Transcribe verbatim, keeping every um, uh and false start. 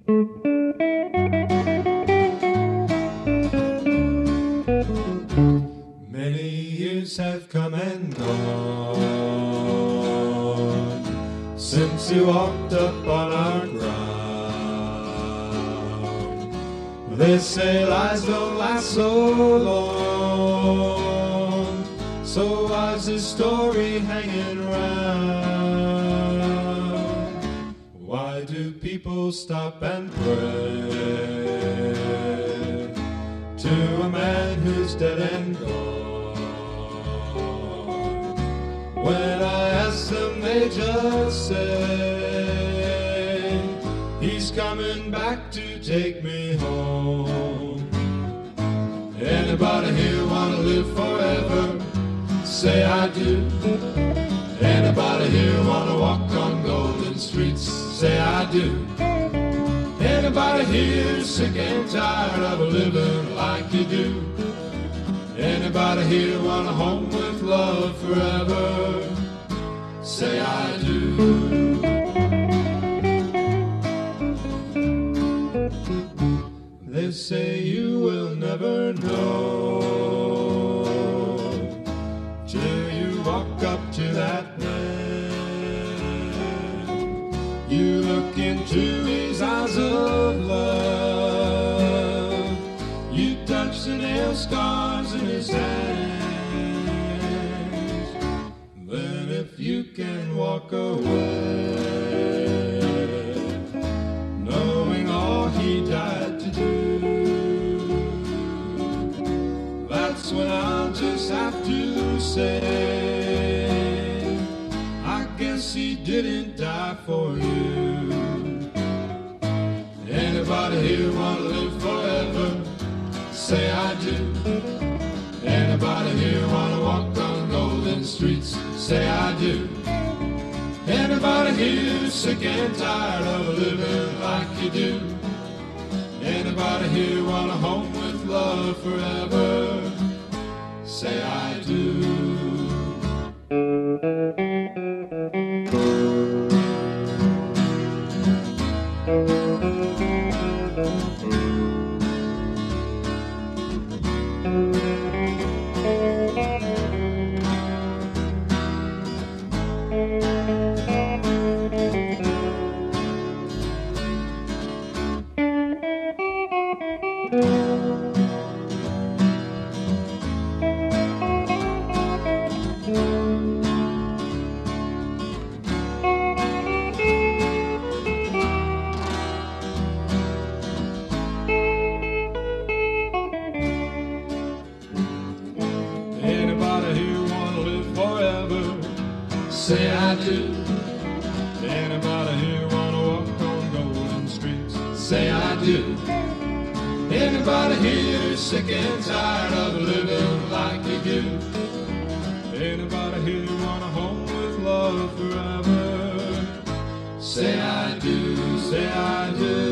Many years have come and gone since you walked up on our ground. They say lies don't last so long, so why's this story hanging around? Why do people stop and pray to a man who's dead and gone? When I ask them, they just say he's coming back to take me home. Anybody here wanna live forever? Say I do. Anybody here wanna walk on golden streets? Say I do. Anybody here sick and tired of living like you do? Anybody here want a home with love forever? Say I do. They say you will never know till you walk up to that man. You look into his eyes of love. You touch the nail scars in his hands. Then if you can walk away, knowing all he died to do, that's when I'll just have to say, I guess he didn't die for you. Anybody here wanna live forever? Say I do. Anybody here wanna walk on golden streets? Say I do. Anybody here sick and tired of living like you do? Anybody here want a home with love forever? Say I do. Say I do. Anybody here wanna walk on golden streets? Say I do. Anybody here sick and tired of living like you do? Anybody here want a home with love forever? Say I do, say I do.